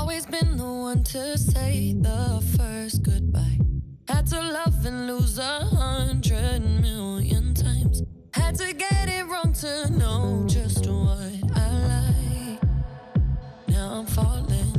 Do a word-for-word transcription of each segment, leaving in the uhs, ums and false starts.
always been the one to say the first goodbye. Had to love and lose a hundred million times. Had to get it wrong to know just what I like. Now I'm falling.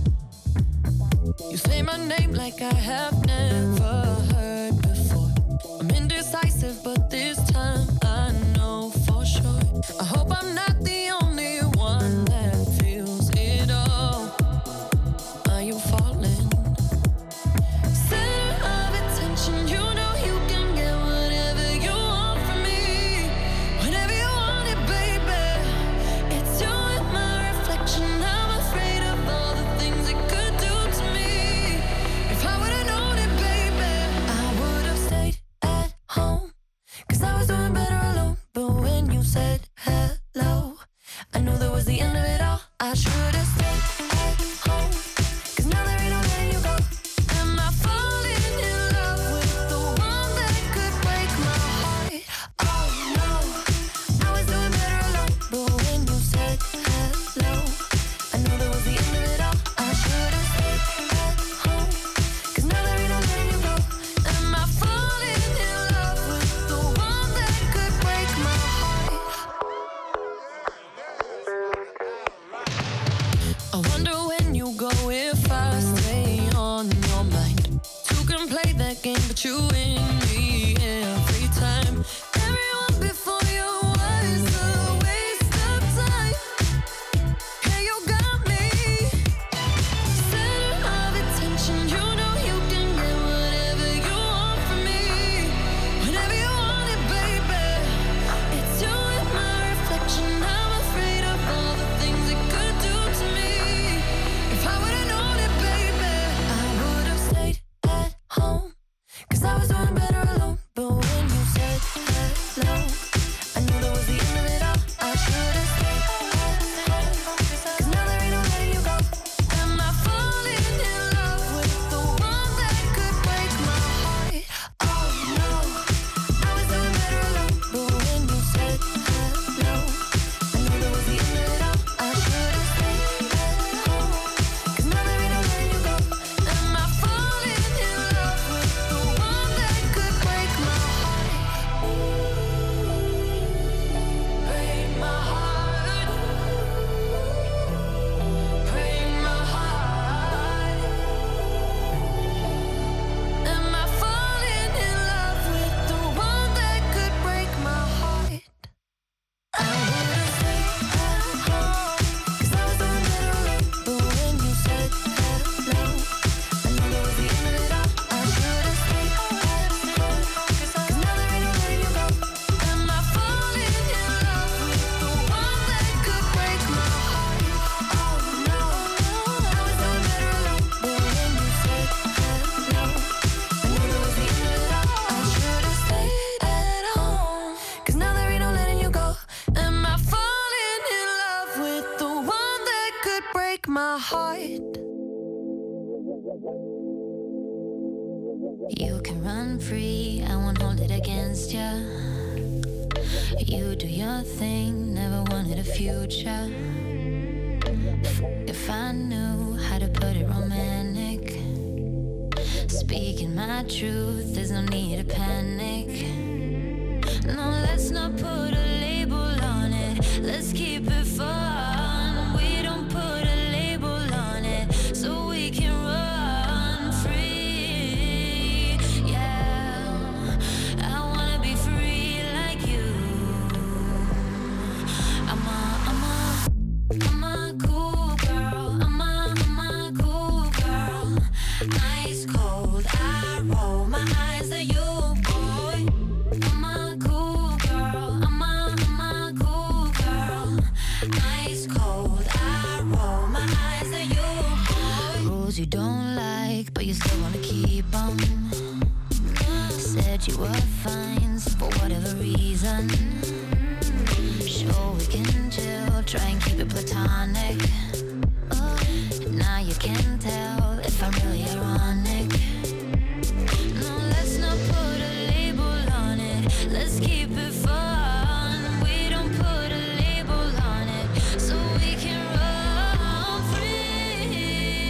You say my name like I have never heard before. I'm indecisive, but this time I know for sure. I hope I'm not the only one that feels it all. Are you falling? Center of attention, you know you can get whatever you want from me. Whenever you want it, baby. It's you and my reflection. I'm afraid of all the things it could do to me. If I would've known it, baby, I would've stayed at home. Cause I was doing better alone. But when you said hello, I knew that was the end of it all. I should've stayed at home. Cause now there ain't no letting you go. Am I falling in love with the one that could break my heart? Oh no, I was doing better alone. But when you said hello, I knew that was the end of it all. I should've stayed at home. Cause now there ain't no letting you go. Am I falling in love with the one that could break my heart? I wonder when you go if I stay on your mind. Two can play that game, but you win me every time. Everyone before you was a waste of time. Yeah, you got me. Center of attention, you know you can get whatever you want from me. Whenever you want it, baby. It's you and my reflection. I'm afraid of all the things it could do to me. If I would've known it, baby, I would've stayed at home. Cause I was doing better alone. But when you said hello, I knew that was the end of it all. I should've stayed at home. Cause now there ain't no letting you go. Am I falling in love with the one that could break my heart? Oh no, I was doing better alone. But when you said hello, I knew that was the end of it all. I should've stayed at home. Cause now there ain't no letting you go. Am I falling in love with the one that could break my heart? Break my heart. Break my heart. Am I falling in love with the one that could break my heart? I would've stayed at home. Cause I was doing better alone. But when you said hello, I knew that was the end of it all. I should've stayed at home. Cause now there ain't no letting you go. Am I falling in love with the one that could break my heart? Oh no, I was doing better alone. But when you said hello, I knew that was the end of it all. I should've stayed at home. Cause now there ain't no letting you go. Am I falling in love with the one that could break my heart? You can run free, I won't hold it against ya. You do your thing, never wanted a future. If I knew how to put it romantic, speaking my truth, there's no need to panic. No, let's not put a label on it, let's keep it fun. We don't put a label on it, so we can run free. Yeah, I wanna be free like you. I'm a, I'm a, I'm a cool girl. I'm a, I'm a cool girl. Ice cold, I roll my eyes at you, boy. I'm a cool girl. I'm a, I'm a cool girl. Ice cold, I roll my eyes at you, boy. Rules you don't like, but you still wanna keep 'em. Said you were fine for whatever reason. Sure, we can chill, try and keep it platonic. Now you can tell if I'm really ironic. No, let's not put a label on it, let's keep it fun. We don't put a label on it, so we can run free.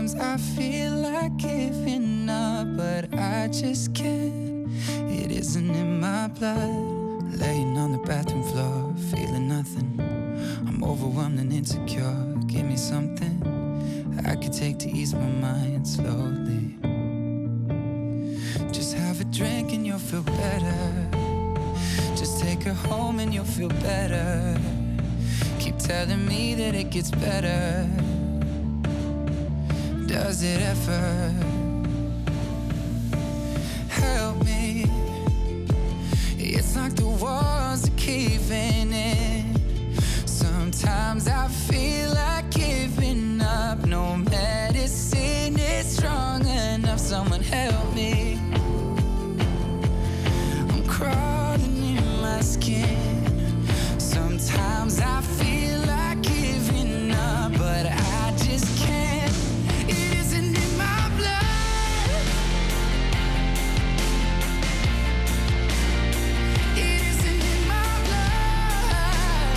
Sometimes I feel like giving up, but I just can't. It isn't in my blood. Laying on the bathroom floor, feeling nothing. I'm overwhelmed and insecure. Give me something I could take to ease my mind slowly. Just have a drink and you'll feel better. Just take her home and you'll feel better. Keep telling me that it gets better. Does it ever? Help me. It's like the walls are caving in. Sometimes I feel like giving up. No medicine is strong enough. Someone help me. I'm crawling in my skin. Sometimes I feel like giving up, but I just can't. It isn't in my blood. It isn't in my blood.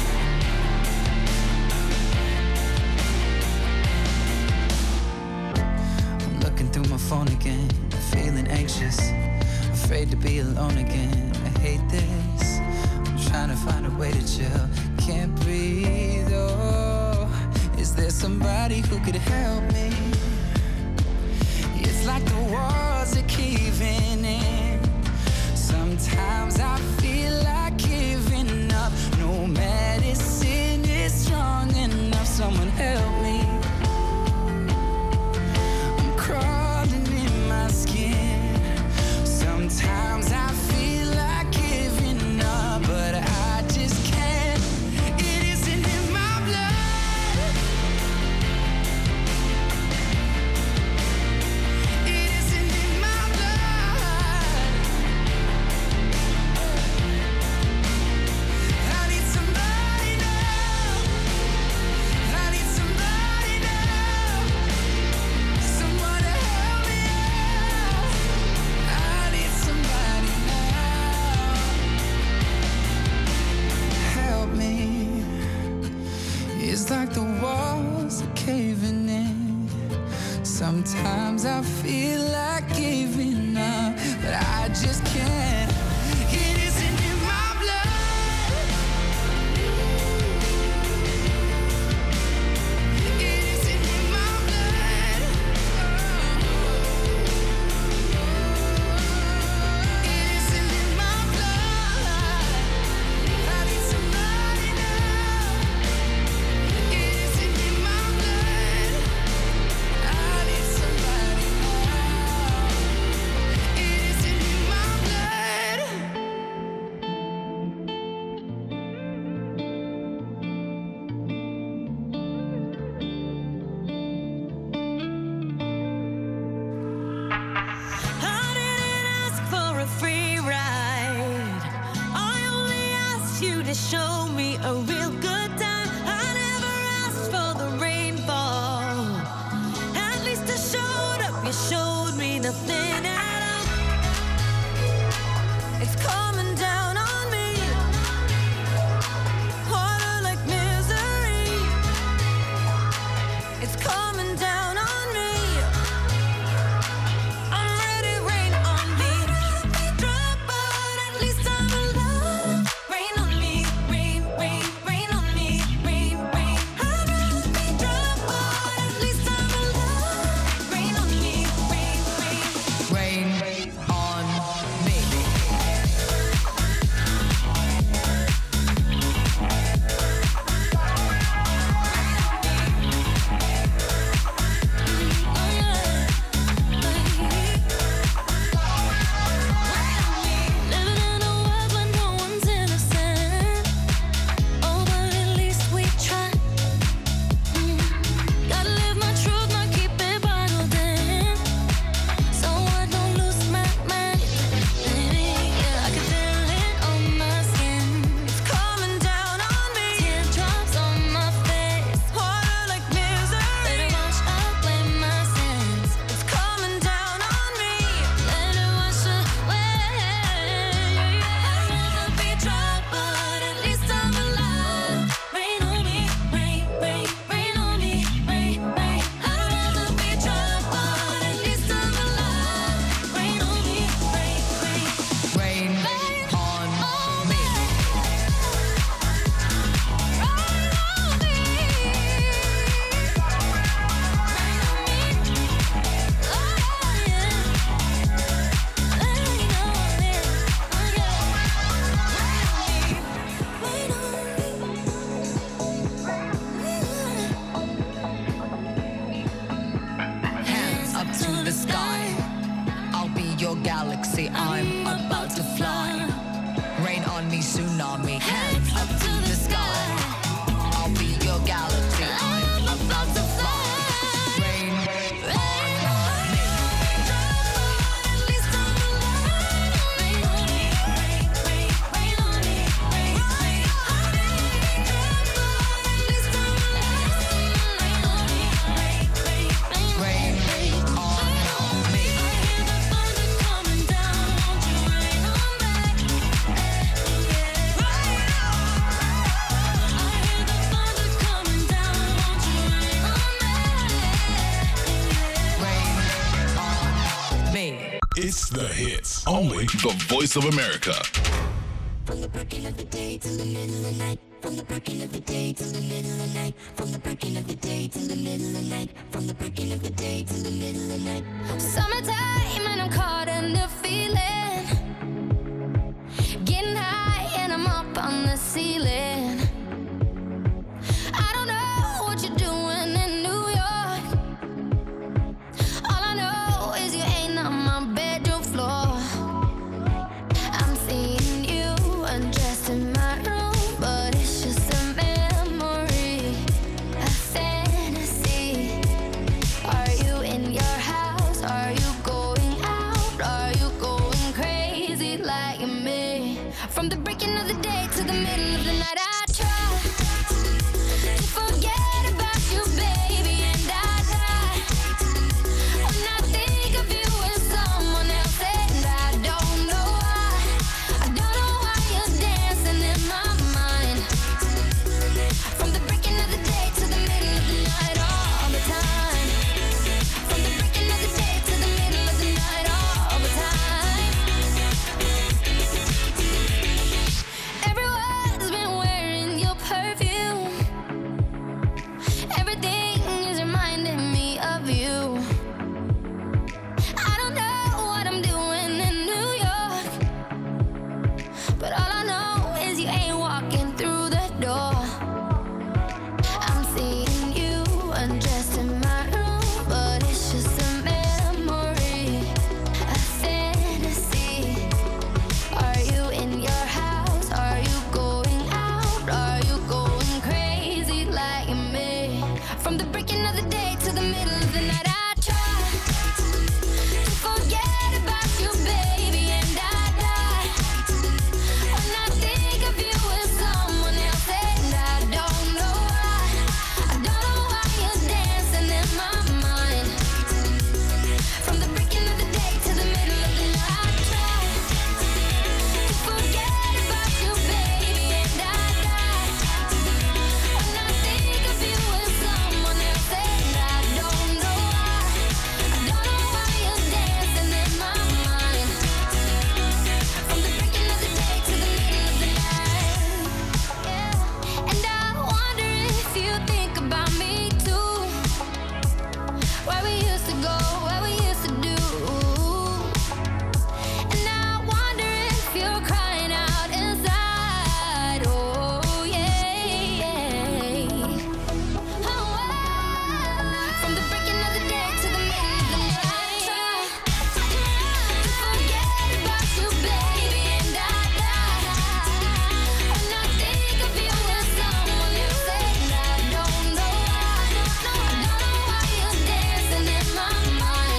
I'm looking through my phone again, feeling anxious, afraid to be alone again. I hate this. I'm trying to find a way to chill. Can't breathe, oh. Is there somebody who could help me? It's like the walls are caving in. Sometimes I feel like giving up. No medicine is strong enough. Someone help me. I'm crawling in my skin. Sometimes I feel like giving up, but I just can't. It isn't in my blood. It isn't in my blood. I need somebody now. I need somebody now. Someone to help me out. I need somebody now. Help me. It's like the walls are caving in. Sometimes I feel like giving up, but I just can't. It isn't in my blood. It isn't in my blood. It isn't in my blood. I need somebody now. It isn't in my blood. I need somebody now. It isn't in my blood. the hits. Only the Voice of America. From the breaking of the day till the middle of the night. From the breaking of the day till the middle of the night. From the breaking of the day till the middle of the night. From the breaking of the day till the middle of the night. Summertime and I'm caught in the feeling. Getting high and I'm up on the ceiling. I don't know what you're doing in New York. All I know is you ain't on my bedroom floor. I'm seeing you undressed in my room, but it's just a memory, a fantasy. Are you in your house? Are you going out? Are you going crazy like me? From the breaking of the day to the middle of the night, I try to forget about you, baby, and I die when I think of you with someone else, and I don't know why. I don't know why you're dancing in my mind. From the breaking of the day to the middle of the night, all the time. From the breaking of the day to the middle of the night, all the time. Everyone's been wearing your perfume. Everything is reminding me of you. I don't know what I'm doing in New York, but all I know is you ain't walking through the door. I'm seeing you undressed in my room, but it's just a memory, a fantasy. Are you in your house? Are you going out? Are you going crazy like me? From the breaking of the day to the middle of the night, I try to forget about you, baby, and I die when I think of you with someone else, and I don't know why. I don't know why you're dancing in my mind. From the breaking of the day to the middle of the night, I try to forget about you, baby, and I die when I think of you with someone else, and I don't know why. I don't know why you're dancing in my mind. From the breaking of the day to the middle of the night, yeah. And I wonder if you think about me too. Where we used to go, where we used to do. And I wonder if you're crying out inside. Oh yeah. Oh, from the breaking of the day to the middle of the night, try to forget about you, baby, and I die when I think of you with someone else, and I don't know why. I don't know why you're dancing in my mind.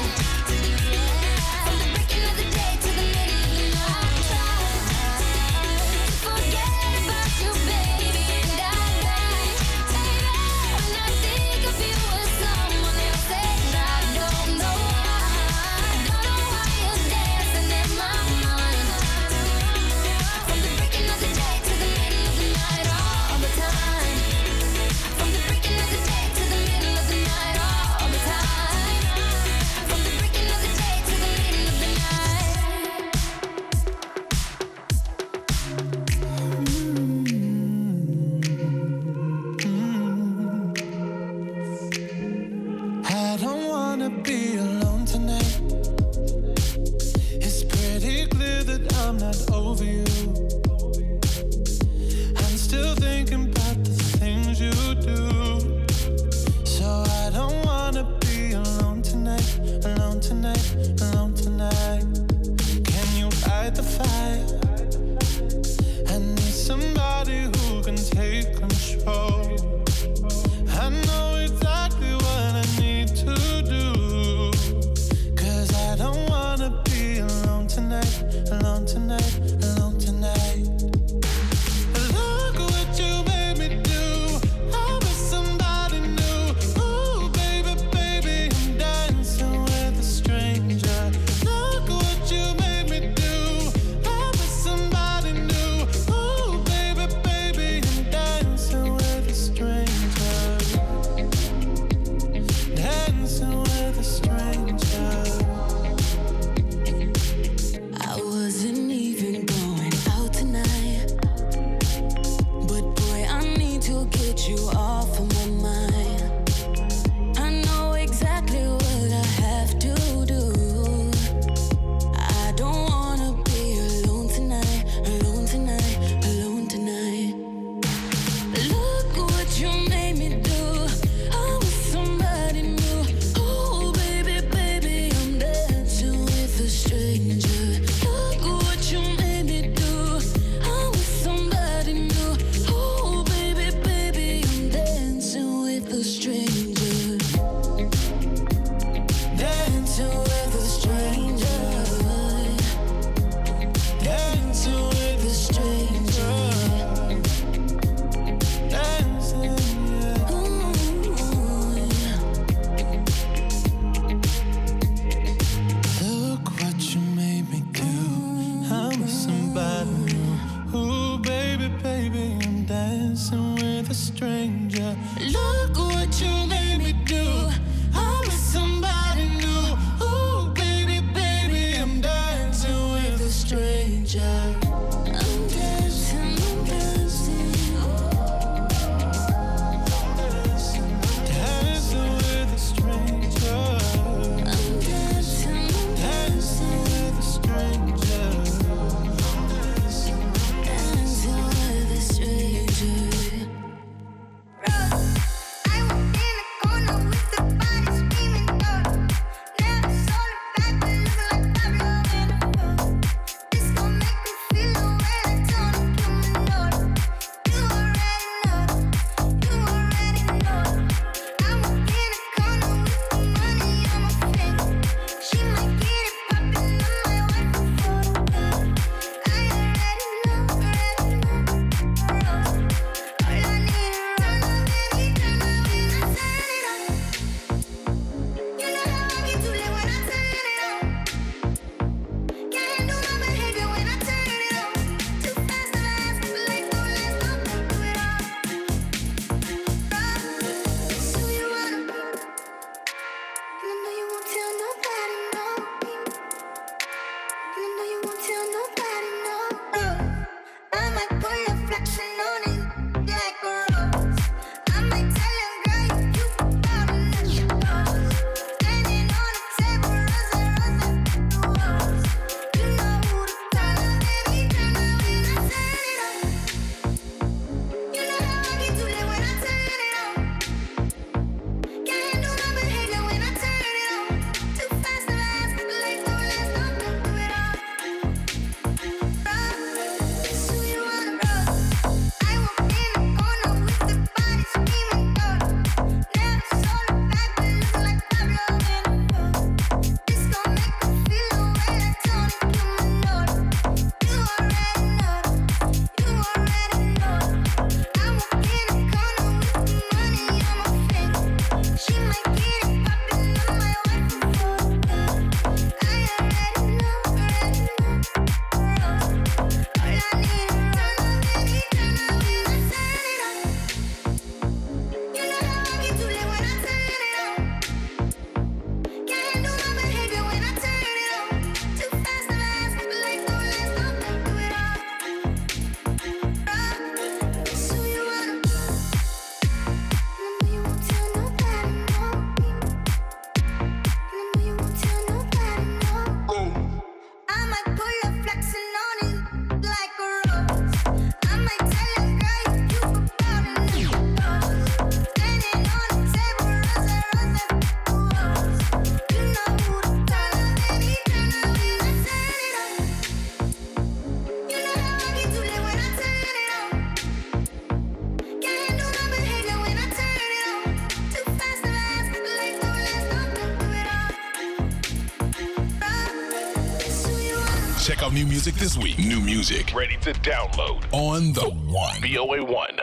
Check out new music this week. New music ready to download on the One. V O A one.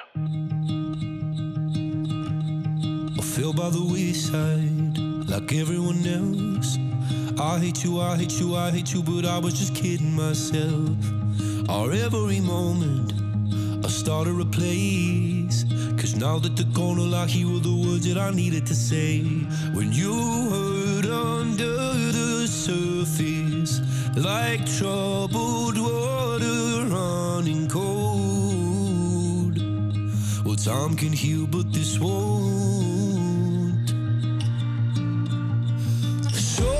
I fell by the wayside like everyone else. I hate you, I hate you, I hate you, but I was just kidding myself. Our every moment I started a place, cause now that they're gone, all I hear were the words that I needed to say. When you hurt under the surface, like troubled water running cold. Well, time can heal, but this won't. So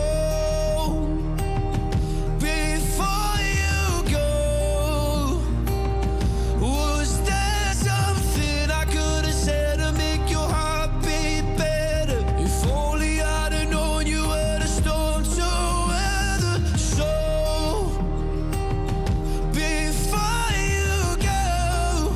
before you go, was there something I could have said to make your heart beat better? If only I'd have known you were the storm to weather. So before you go,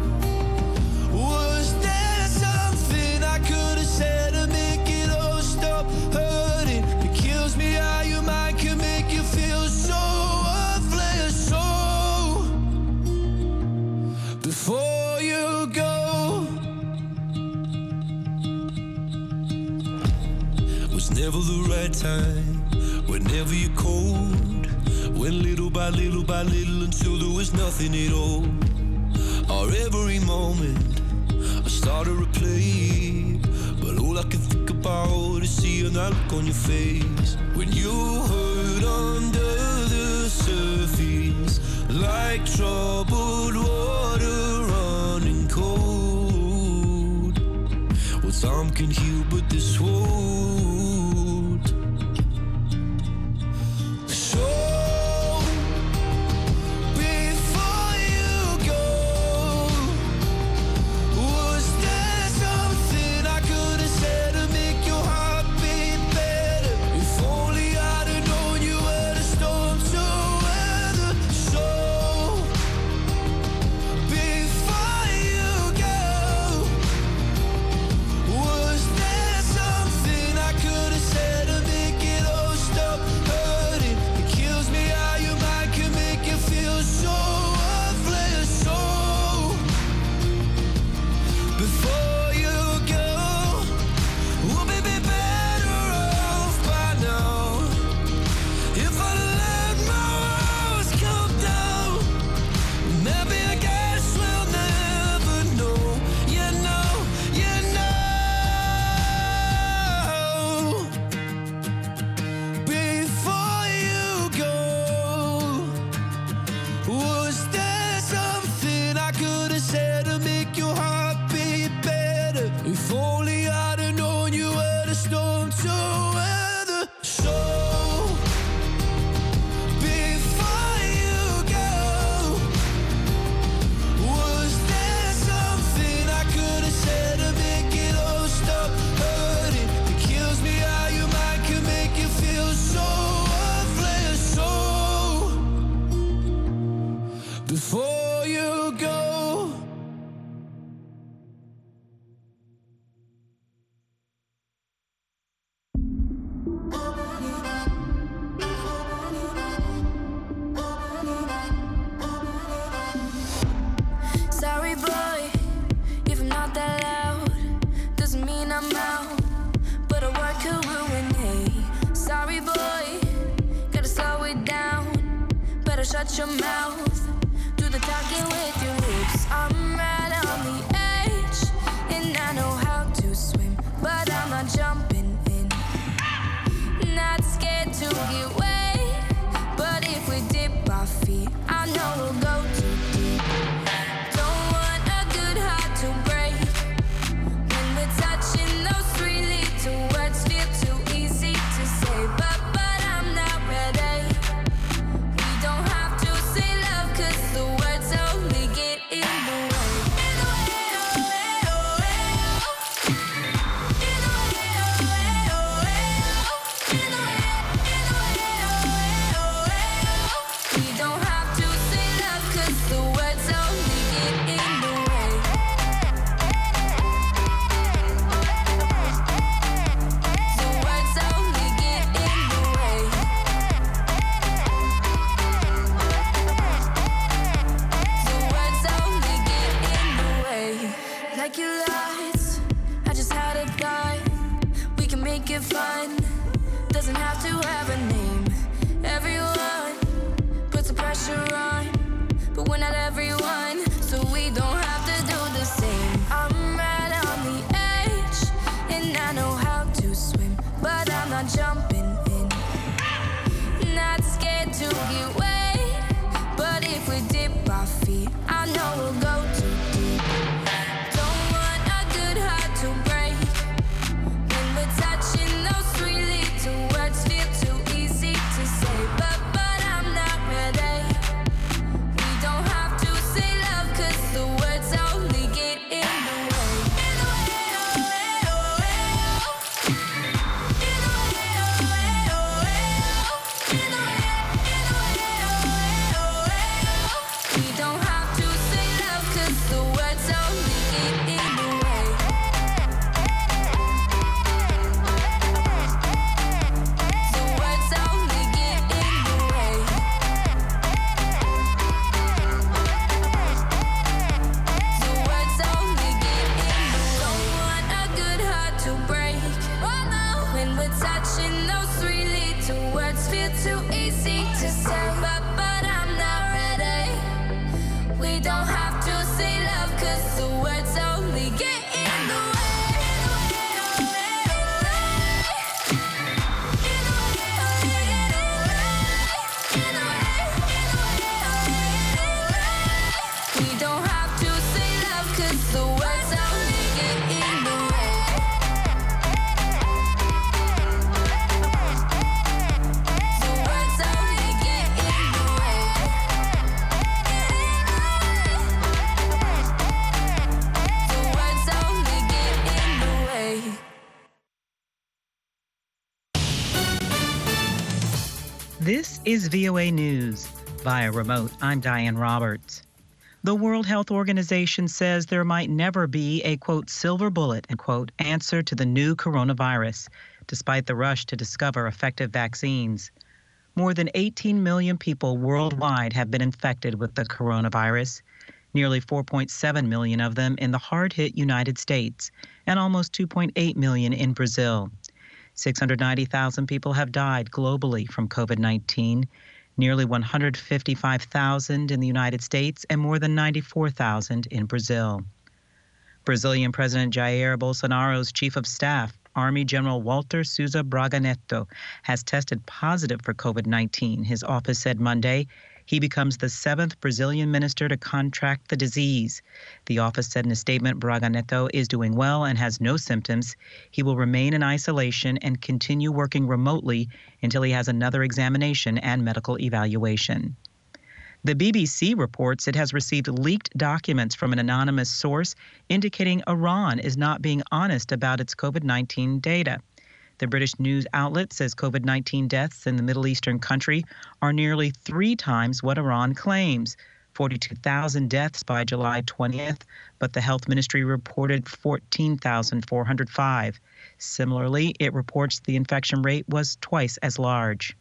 was there something I could have said to make it all stop hurting? It kills me how your mind can make you feel so worthless. So before you go, was never the right time, whenever you're cold. Went little by little by little until there was nothing at all. Our every moment I started to play, but all I can think about is seeing that look on your face. When you hurt under the surface, like troubled water running cold. Well, time can heal, but this won't. So before you go, was there something I could have said to make your heart beat better? If only I'd have known you were the storm to weather. So before you go, was there something I could have said to make it all stop hurting? It kills me how your mind can make you feel so worthless. So before you go, we'll be be better off by now. If I let my walls come down, maybe I guess we'll never know. You know, you know. Before you go, was there something I could have said to make your heart beat better? If only I'd have known you were the storm to weather. So before you go, was there something I could have said to make it all stop hurting? It kills me how your mind can make you feel so worthless. So before you go. Sorry, boy, if I'm not that loud, doesn't mean I'm out, but a word could ruin me. Sorry, boy, gotta slow it down, better shut your mouth, do the talking with your lips. I'm right on the edge, and I know how to swim, but I'm not jumping in. Not scared to get wet, but if we dip our feet, I know we'll go too deep. Don't want a good heart to break. When we're touching those three little words, feel too easy to say, but but I'm not ready. We don't have to say love, cause the words only get in the way. In the way, oh, eh, oh, eh, oh. In the way, oh, it fun. Doesn't have to have a name. Everyone puts the pressure on, but we're not everyone, so we don't have to do the same. I'm right on the edge, and I know how to swim, but I'm not jumping in. Not scared to get wet, but if we dip our feet, I know we'll go too deep. Don't want a good heart to break. When we're touching those sweet little words, feel too easy to say, but but I'm not ready. We don't have to say love, 'cause the words only get in the way. In the way, oh, way, oh, way, oh. In the way, oh, way, oh, way, oh. In the way, in the way, oh, way, oh, way, oh. We don't have to say love, 'cause the words only get in the way. The words only get in the way. The words only get in the way. Don't want a good heart to break. Oh no, when we're touching those three little words, feel too easy to say, but but I'm not ready. We don't have to say love, 'cause the words only get in the way. In the way, oh, way, oh, way. In the way, oh, way, get in the way. In the way, in the way, oh, way, get in the way. We don't have to say love, 'cause the words only get in the way. The words only get in the way. The words only get in the way. This is V O A News. Via remote, I'm Diane Roberts. The World Health Organization says there might never be a, quote, silver bullet, end quote, answer to the new coronavirus, despite the rush to discover effective vaccines. More than eighteen million people worldwide have been infected with the coronavirus, nearly four point seven million of them in the hard-hit United States, and almost two point eight million in Brazil. six hundred ninety thousand people have died globally from COVID nineteen, nearly one hundred fifty-five thousand in the United States and more than ninety-four thousand in Brazil. Brazilian President Jair Bolsonaro's chief of staff, Army General Walter Souza Braga Neto, has tested positive for COVID nineteen. His office said Monday he becomes the seventh Brazilian minister to contract the disease. The office said in a statement Braga Neto is doing well and has no symptoms. He will remain in isolation and continue working remotely until he has another examination and medical evaluation. The B B C reports it has received leaked documents from an anonymous source indicating Iran is not being honest about its COVID nineteen data. The British news outlet says COVID nineteen deaths in the Middle Eastern country are nearly three times what Iran claims, forty-two thousand deaths by July twentieth, but the health ministry reported fourteen thousand four hundred five. Similarly, it reports the infection rate was twice as large.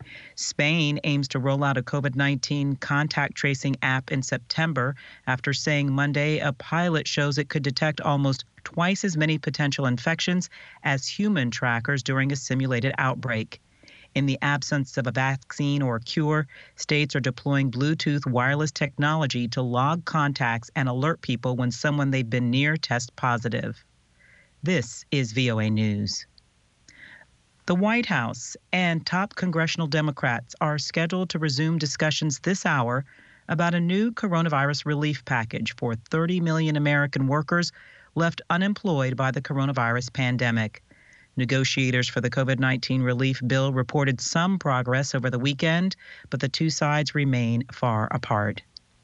Spain aims to roll out a COVID nineteen contact tracing app in September after saying Monday a pilot shows it could detect almost twice as many potential infections as human trackers during a simulated outbreak. In the absence of a vaccine or cure, states are deploying Bluetooth wireless technology to log contacts and alert people when someone they've been near tests positive. This is V O A News. The White House and top congressional Democrats are scheduled to resume discussions this hour about a new coronavirus relief package for thirty million American workers left unemployed by the coronavirus pandemic. Negotiators for the COVID nineteen relief bill reported some progress over the weekend, but the two sides remain far apart.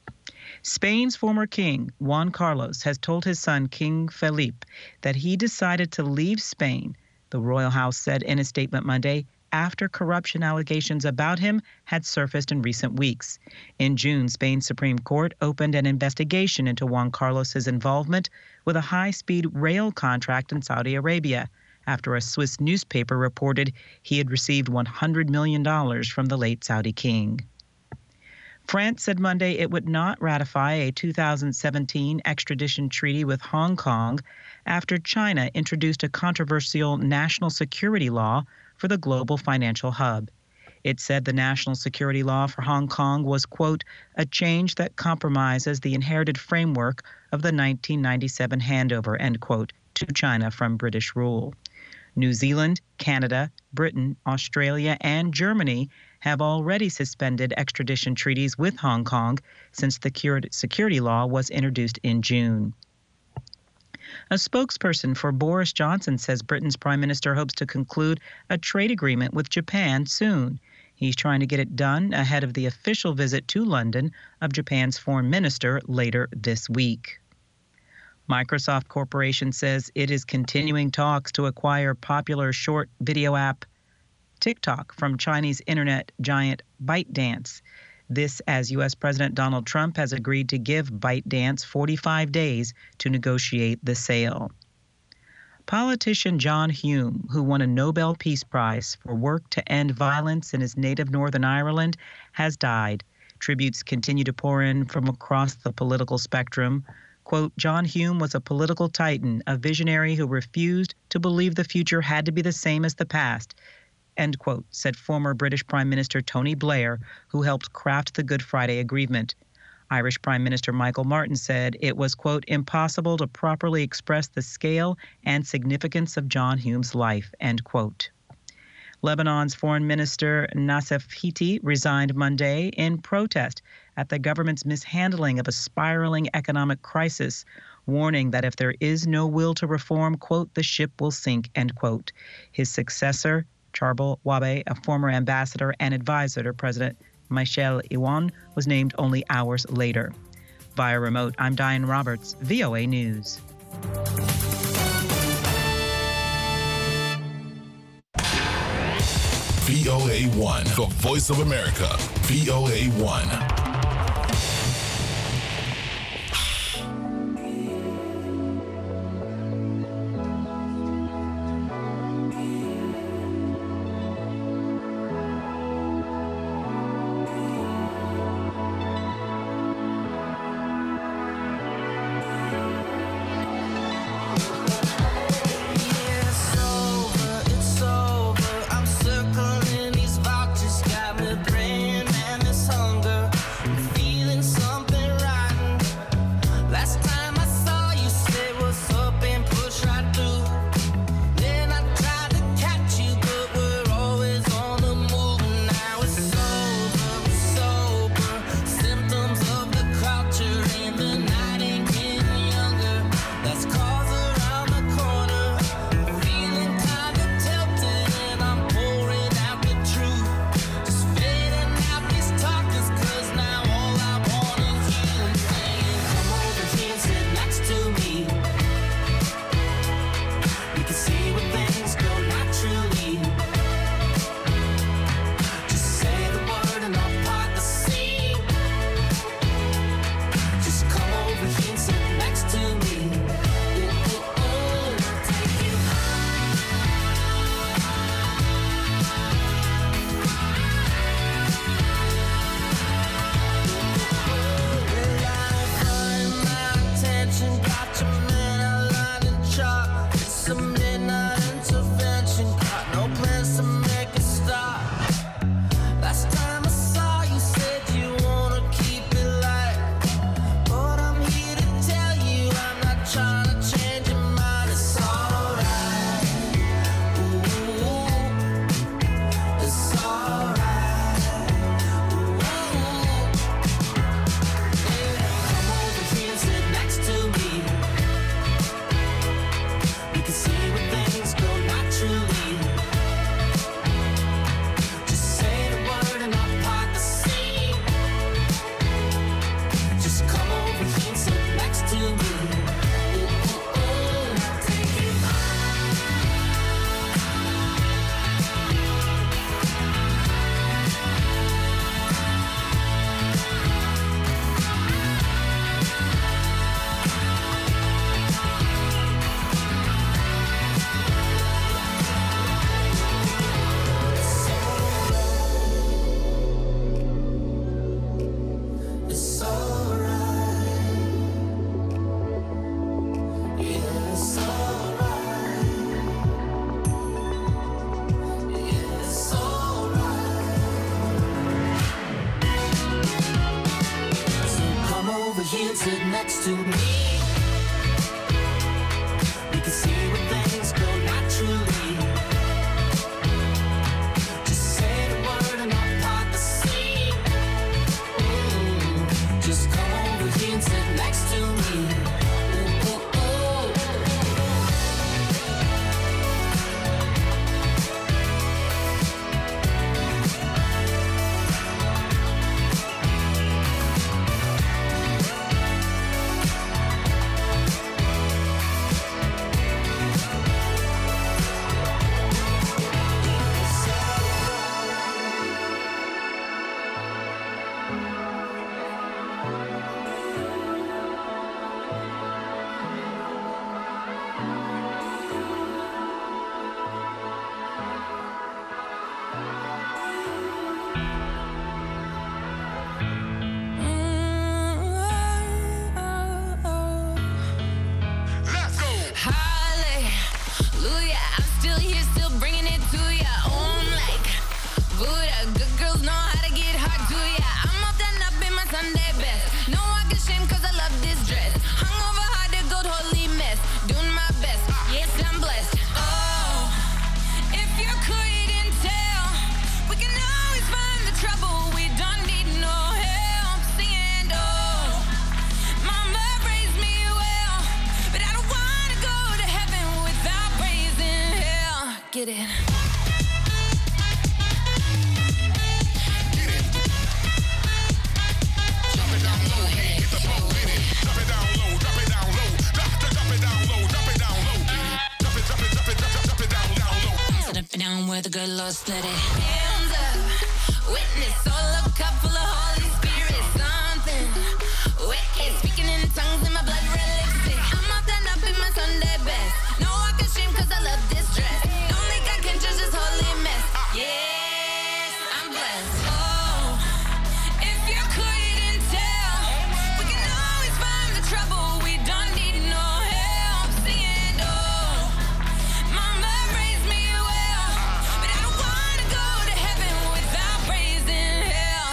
Spain's former king, Juan Carlos, has told his son, King Felipe, that he decided to leave Spain, the royal house said in a statement Monday, after corruption allegations about him had surfaced in recent weeks. In June, Spain's Supreme Court opened an investigation into Juan Carlos's involvement with a high-speed rail contract in Saudi Arabia, after a Swiss newspaper reported he had received one hundred million dollars from the late Saudi king. France said Monday it would not ratify a two thousand seventeen extradition treaty with Hong Kong after China introduced a controversial national security law for the global financial hub. It said the national security law for Hong Kong was, quote, a change that compromises the inherited framework of the nineteen ninety-seven handover, end quote, to China from British rule. New Zealand, Canada, Britain, Australia, and Germany have already suspended extradition treaties with Hong Kong since the security law was introduced in June. A spokesperson for Boris Johnson says Britain's prime minister hopes to conclude a trade agreement with Japan soon. He's trying to get it done ahead of the official visit to London of Japan's foreign minister later this week. Microsoft Corporation says it is continuing talks to acquire popular short video app TikTok from Chinese internet giant ByteDance. This as U S President Donald Trump has agreed to give ByteDance forty-five days to negotiate the sale. Politician John Hume, who won a Nobel Peace Prize for work to end violence in his native Northern Ireland, has died. Tributes continue to pour in from across the political spectrum. Quote, John Hume was a political titan, a visionary who refused to believe the future had to be the same as the past, end quote, said former British Prime Minister Tony Blair, who helped craft the Good Friday Agreement. Irish Prime Minister Michael Martin said it was, quote, impossible to properly express the scale and significance of John Hume's life, end quote. Lebanon's Foreign Minister Nassef Hiti resigned Monday in protest at the government's mishandling of a spiraling economic crisis, warning that if there is no will to reform, quote, the ship will sink, end quote. His successor, Charbel Wabe, a former ambassador and advisor to President Michel Aoun, was named only hours later. Via remote, I'm Diane Roberts, V O A News. V O A one, the voice of America, V O A one. and sit next to me. We can see where things go naturally. Just say the word and I'll part the sea. Mm. Just come over here and sit next to me. Ooh, ooh, ooh. Hallelujah, I'm still here, still bringing it to ya. On like Buddha, good girls know how to get hard to ya. I'm all done up in my Sunday best. No walking shame cause I love this dress. Hungover hard to go totally mess. Doing my best, yes I'm blessed. Oh, if you couldn't tell, we can always find the trouble. We don't need no help. Singing, oh, mama raised me well, but I don't wanna go to heaven without praising hell. Get it? Sit up and down where the good Lord steady. Hands up, witness, all a cup full of Holy Spirit. Something wicked, speaking in tongues in my blood red lipstick. I'm all done up in my Sunday best. No walking shame cause I love this dress. Only God can judge this holy mess. Yes, I'm blessed. Oh, if you couldn't tell, we can always find the trouble. We don't need no help. Singing, oh, mama raised me well, but I don't wanna go to heaven without praising hell.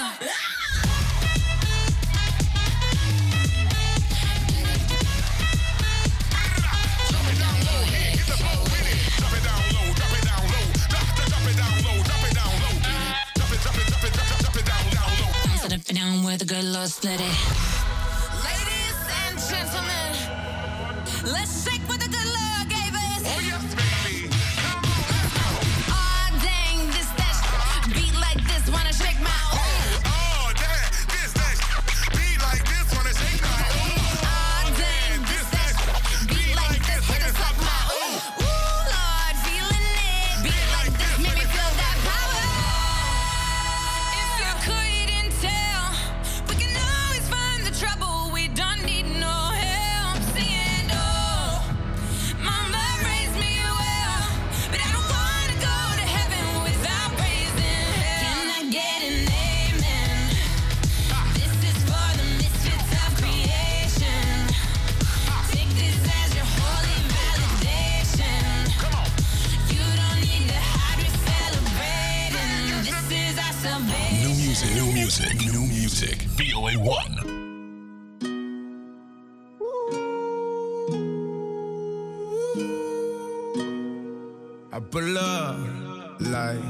Sit up and down where the good Lord steady. Ladies and gentlemen, let's shake what the good Lord gave us. Oh yes, baby. Oh dang, this that sh- beat like this, wanna shake my ooh. Oh, damn, this, that, beat like this, wanna shake my ooh. Oh dang, this that sh- beat like this, wanna suck my ooh. Ooh Lord, feeling it. Beat like this, make me feel that power. If you couldn't tell, we can always find the trouble. We don't need no help. Singing, oh, mama raised me well, but I don't wanna go to heaven without praising hell. Can I get an amen? This is for the misfits of creation. Take this as your holy validation. You don't need to hide, we're celebrating. This is our salvation. New music, new music, new music. V O A one. I pull up like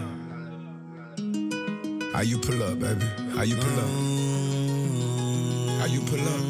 how you pull up, baby? How you pull up? How you pull up?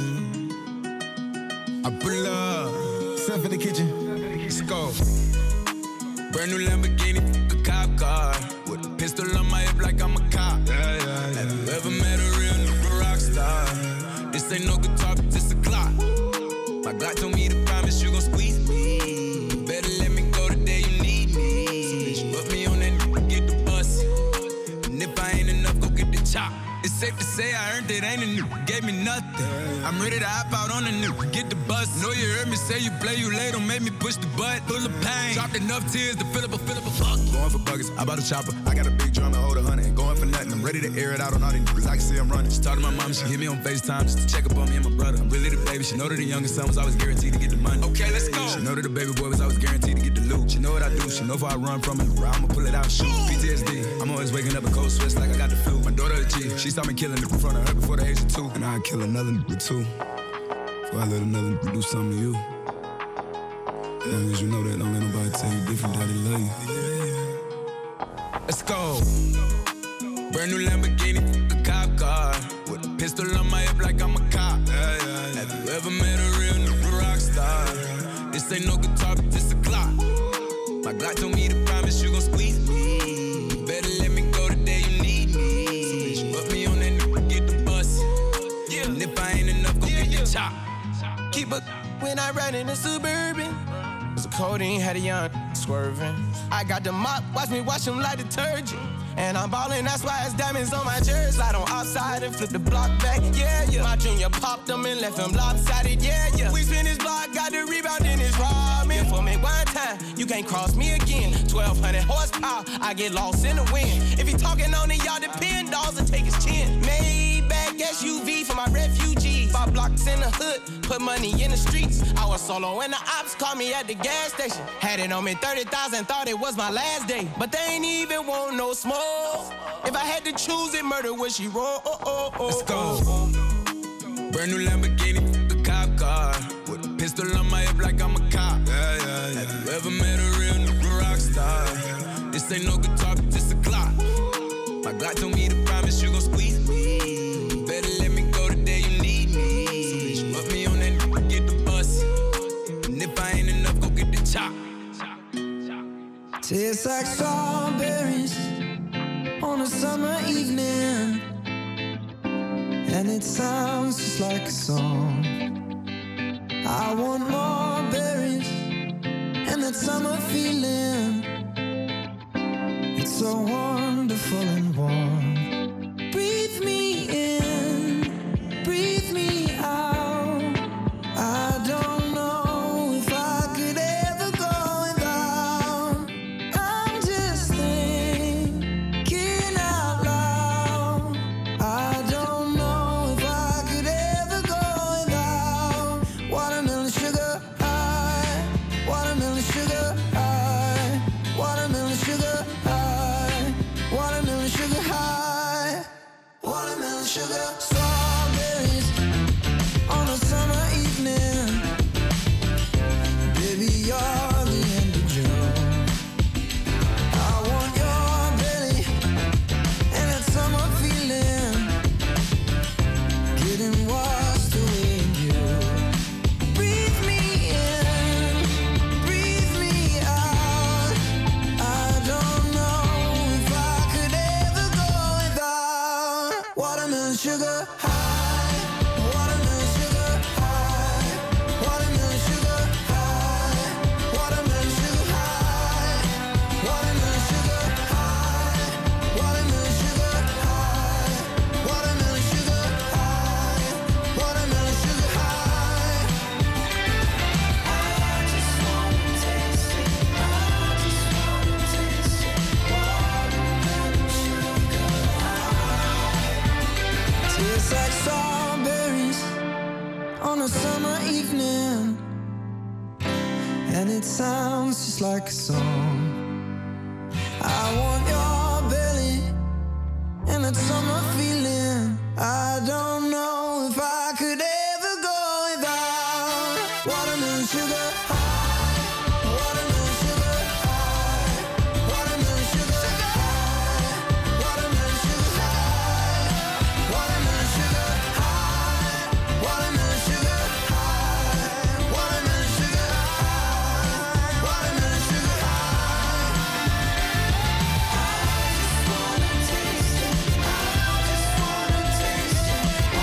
I pull up. Step in the kitchen. Let's go. Brand new Lamborghini, a cop car. With a pistol on my hip like I'm a cop. Yeah, yeah, yeah. Have you ever met a real nigga rock star? This ain't no guitar, but this a clock. My Glock told me to promise you gon' squeeze me. Better let me go the day you need me. So bitch, put me on that nigga, get the bus. And if I ain't enough, go get the chop. It's safe to say I earned it, ain't a nigga, gave me nothing. I'm ready to hop out on a nigga, get the bus. Know you heard me say you play, you late, don't make me push the butt. Full of pain, dropped enough tears to fill up a, fill up a fuck. Going for buggers, I bought a chopper. I got a big drum and hold a hundred. Ain't going for nothing, I'm ready to air it out on all these niggas. I can see I'm running. She talked to my mom, she hit me on FaceTime just to check up on me and my brother. I'm really the baby, she know that the youngest son was always guaranteed to get the money. Okay, let's go. She know that the baby boy was always guaranteed to get the loot. She know what I do, she know if I run from it, I'ma pull it out, shoot. P T S D, I'm always waking up in cold sweats like I got the flu. My daughter a G, she saw me killing it in front of her before the age of two. And I'd kill another nigga too. Why let another do something to you? As long as you know that, don't let nobody tell you different how they love you. Let's go. Brand new Lamborghini, a cop car. With a pistol on my hip like I'm a cop. Yeah, yeah, yeah. Have you ever met a real new rock star? This ain't no guitar, but this a Glock. My Glock told me to promise you gon' squeeze me. You better let me go the day you need me. So bitch, put me on that nigga, get the bus. Yeah. And if I ain't enough, go yeah, get the chop. Keep a when I ride in the Suburban. Cause the codeine had a young swerving. I got the mop, watch me wash him like detergent. And I'm ballin', that's why it's diamonds on my jersey. Slide on outside and flip the block back, yeah, yeah. My junior popped them and left him lopsided, yeah, yeah. We spin his block, got the rebound in his ramen. For me one time, you can't cross me again. twelve hundred horsepower, I get lost in the wind. If he talking on it, y'all depend, dolls and take his chin. Maybach S U V for my refugees. Five blocks in the hood, put money in the streets. I was solo and the ops called me at the gas station. Had it on me thirty thousand, thought it was my last day. But they ain't even want no smoke. If I had to choose it, murder would she roll? Oh, oh, oh, Let's go. Brand new Lamborghini, a cop car. With a pistol on my hip like I'm a cop. Yeah, yeah, yeah. Have you ever met a real new rock star? This ain't no guitar, but this a Glock. My Glock told me to promise you gon' squeeze me. You better let me go the day you need me. So bitch, put me on that nigga, get the bus. And if I ain't enough, go get the chop. Tastes like strawberries on a summer evening, and it sounds just like a song. I want more berries and that summer feeling. It's so wonderful and warm. Breathe me in, breathe me out. I don't know if I could ever go without. I'm just thinking out loud. I don't know if I could ever go without watermelon sugar high, watermelon sugar high, watermelon sugar high, watermelon sugar high, watermelon sugar. Strawberries on a summer evening. Baby, you're the end of June. I want your belly and that summer feeling, getting washed away in you. Breathe me in, breathe me out. I don't know if I could ever go without watermelon sugar high, watermelon sugar high, watermelon sugar high, watermelon sugar high, watermelon sugar high, watermelon sugar high, watermelon sugar high, watermelon sugar high. I just wanna taste it, I just wanna taste it, watermelon sugar high. Tastes like strawberries on a summer evening, and it sounds just like a song. I want your belly and that summer feeling. I don't know if I could ever go without watermelon sugar high, watermelon sugar high, watermelon sugar high, watermelon sugar high, watermelon sugar high, watermelon sugar high, watermelon sugar high, watermelon sugar high. I just wanna taste it, I just wanna taste it,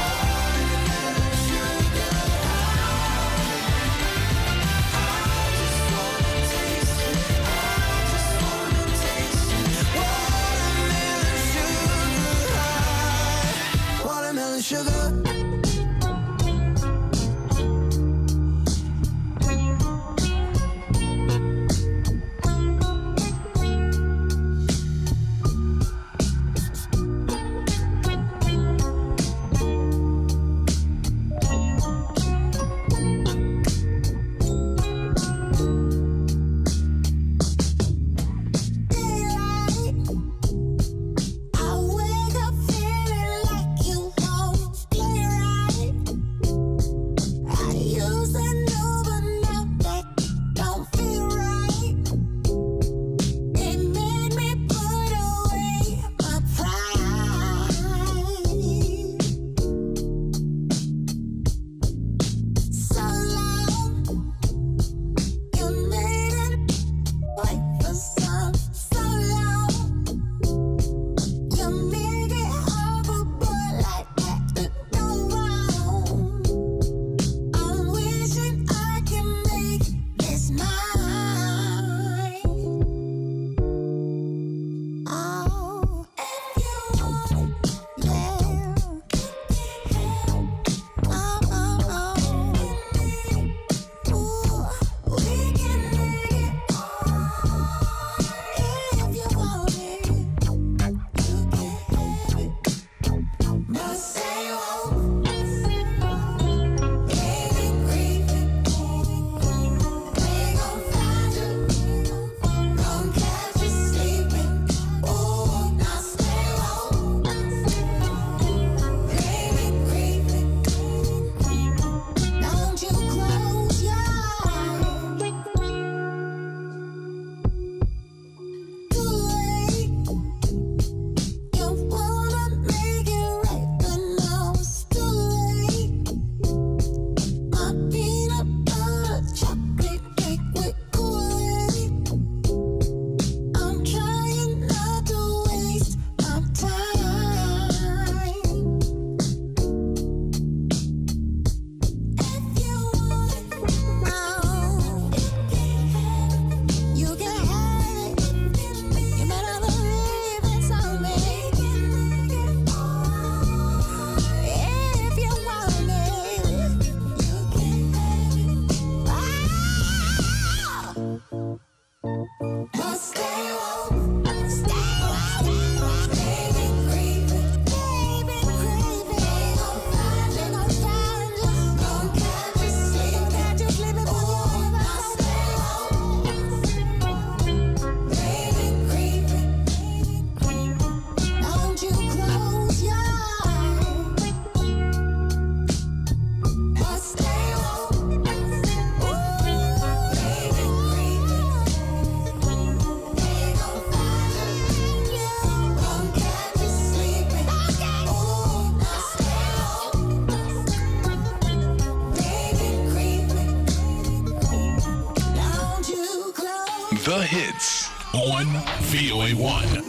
hits on V O A one.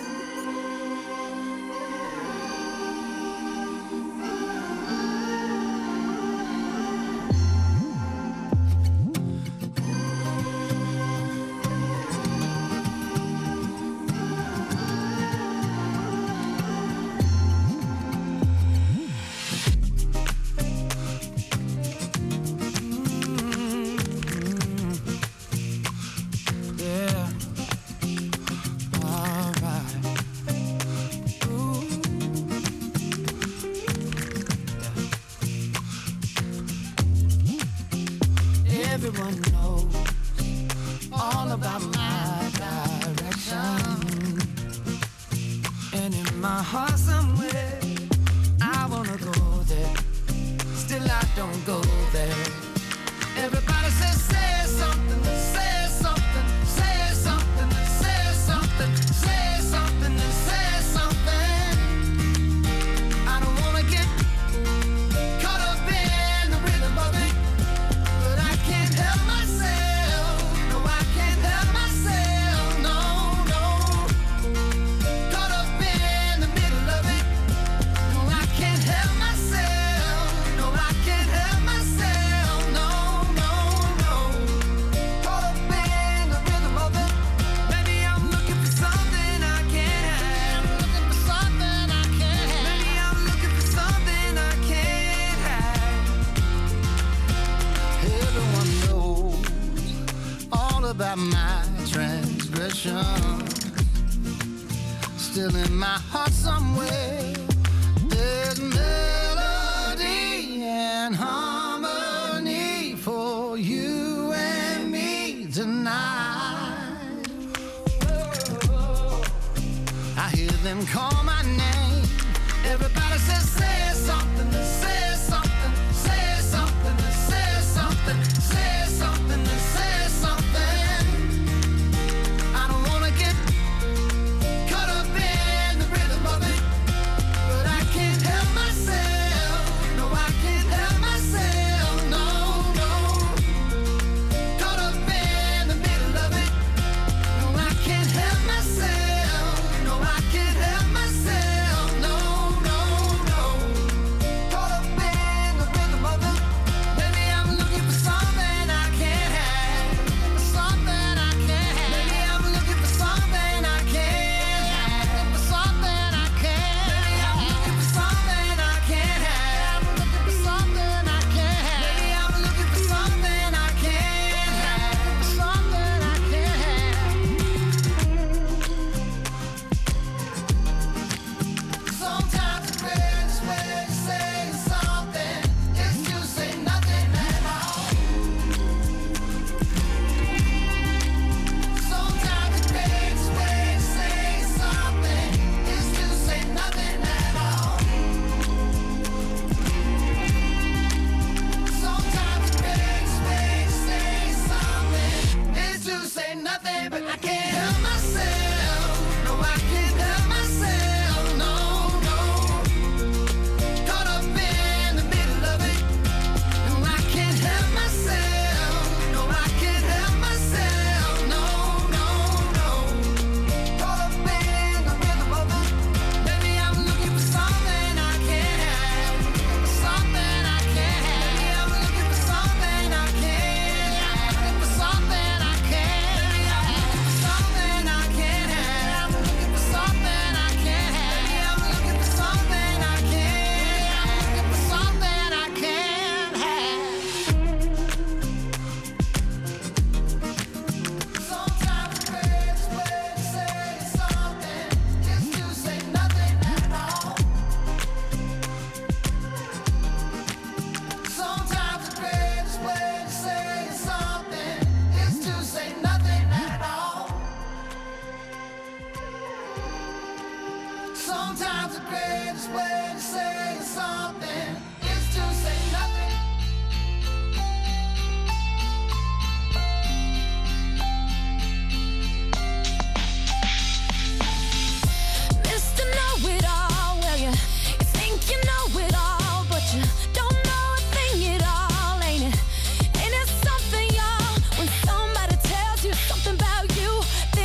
Everyone knows all about my direction. And in my heart somewhere, I wanna go there. Still I don't go there. Everybody says, say something, say something, say something, say something, say something, say something. I don't wanna get caught up in the rhythm of it. But I can't help myself. No, I can't help myself. No, no. Caught up in the middle of it. No, I can't help myself. No, I can't help myself. No, no, no. Caught up in the rhythm of it. Maybe I'm looking for something I can't have. Looking for something I can't have. Maybe I'm looking for something I can't have. Everyone knows all about my transgression. Still in my heart somewhere, there's melody and harmony for you and me tonight. I hear them call my name. Everybody says, say something, say something, say something, say something, say something, say something. I don't wanna get caught up in the rhythm of it, but I can't help myself. No, I can't help myself. No, no. Caught up in the middle of it. No, I can't help myself. No, I can't help myself. No, no, no. Caught up in the rhythm of it. Maybe I'm looking for something I can't have. Something I can't have. Maybe I'm looking for something I can't have. For something I can't. Maybe I'm looking for something I can't have. Looking for something I can't have. Maybe I'm looking for something I can't have. For something I can't have. Sometimes the greatest way to say something is to say nothing at all. Sometimes the greatest way to say something is to say nothing at all. Sometimes the greatest way to say something is to say nothing, but I can't help myself. No, I can't help myself. No, no. Caught up in the middle of it. No, I can't help myself. No, I can't help myself. No, no, no. Caught up in the rhythm of it. Maybe I'm looking for something I can't have. Something I can't have. Maybe I'm looking for something I can't have. Looking for something I can't. Maybe I'm looking for something I can't have. Looking for something I can't have. Maybe I'm looking for something I can't have. Looking for something I can't have. Sometimes the greatest way to say something is to say nothing at all. Sometimes the greatest way to say something is to say nothing at all. Sometimes the greatest way to say something is to say nothing. Mister Know-it-all, well, you, you think you know it all, but you don't know a thing at all, ain't it? Ain't it something, y'all, when somebody tells you something about you,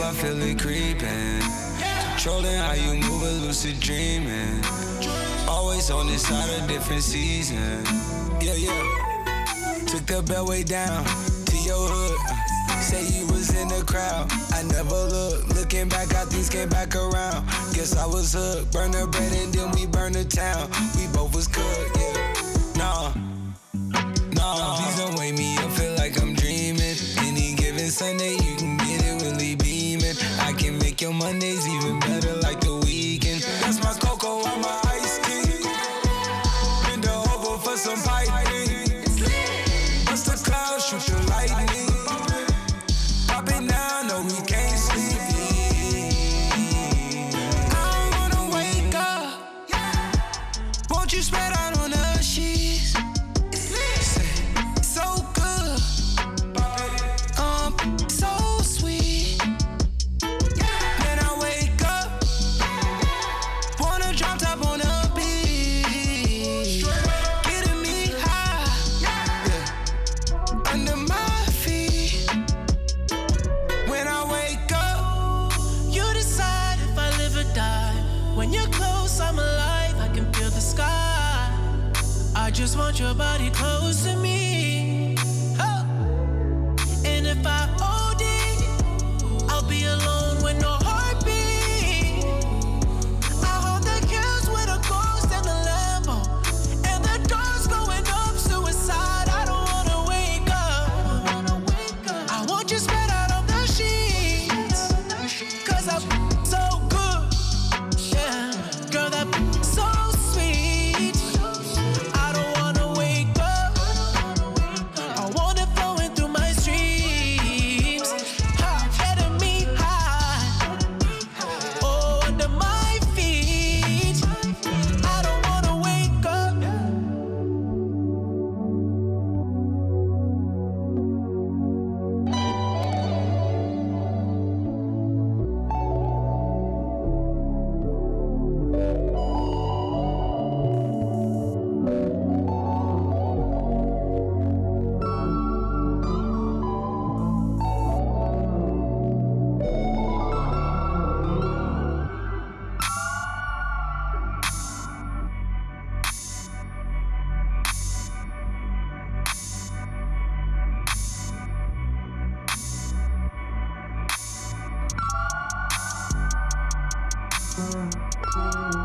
I feel it creeping. Controlling how you move, a lucid dreaming. Always on this side of different season. Yeah, yeah. Took the beltway down to your hood. Say you was in the crowd. I never looked. Looking back, how things came back around. Guess I was hooked. Burn the bread and then we burn the town. We both was cooked, yeah. Nah, nah. Please don't wake me up, feel like I'm dreaming. Any given Sunday, you can get it really beaming. I can make your Mondays even better like the weekend. That's my cocoa on my ice cream. Bend over for some piping. Bust the clouds, shoot the lightning. Pop it now, no, we can't sleep. I don't wanna wake up. Won't you spread out on the sheets? So good, um, so sweet. When I wake up, wanna drop top on the beach, getting me high, yeah, under my feet. When I wake up, You decide if I live or die. When you're close, I'm alive. I can feel the sky. I just want your body close to me. Huh. And if I O D, I'll be alone with no heartbeat. I hold the kills with a ghost and the Lambo. And the doors going up, suicide. I don't wanna wake up. I want you spread out on the sheets. Cause I'm so good. Yeah, girl, that so sweet. I don't wanna wake up. I want it flowing through my streams. Hot, getting me high. Oh, under my feet. I don't wanna wake up. Thank you.